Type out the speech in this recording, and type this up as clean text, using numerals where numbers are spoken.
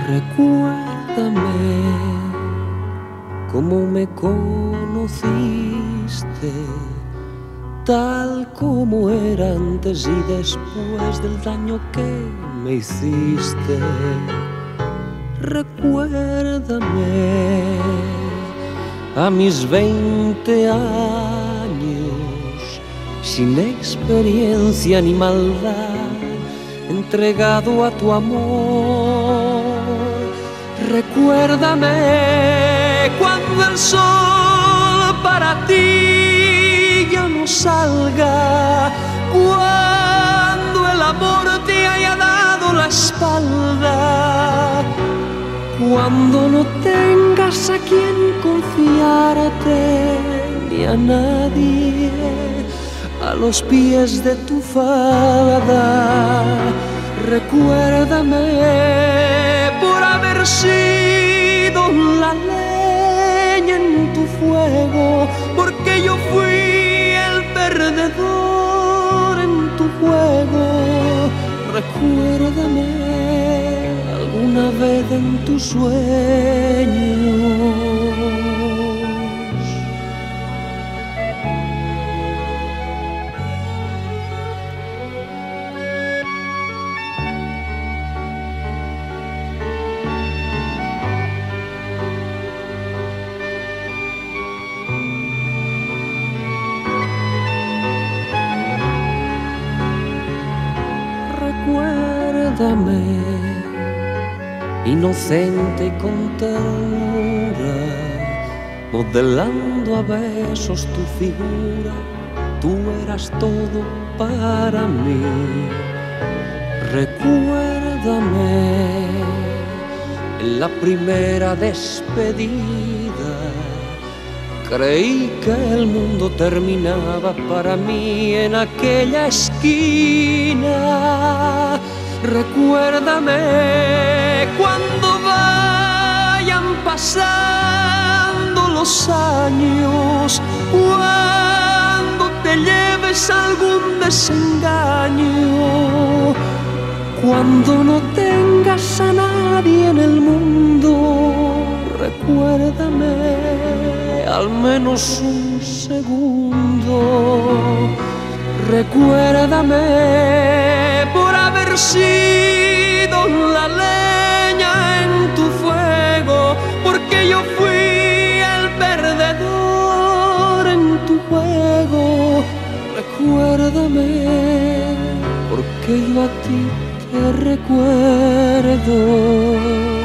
Recuérdame cómo me conociste, tal como era antes y después del daño que me hiciste. Recuérdame a mis 20 años, sin experiencia ni maldad, entregado a tu amor. Recuérdame cuando el sol para ti ya no salga, cuando el amor te haya dado la espalda, cuando no tengas a quien confiarte ni a nadie, a los pies de tu falda. Recuérdame por haber sido la leña en tu fuego, porque yo fui el perdedor en tu juego. Recuérdame alguna vez en tus sueños. Recuérdame, inocente y con ternura, modelando a besos tu figura. Tú eras todo para mí. Recuérdame en la primera despedida, creí que el mundo terminaba para mí en aquella esquina. Recuérdame cuando vayan pasando los años, cuando te lleves algún desengaño, cuando no tengas a nadie en el mundo. Recuérdame al menos un segundo. Recuérdame por haber sido la leña en tu fuego, porque yo fui el perdedor en tu juego. Recuérdame porque yo a ti te recuerdo.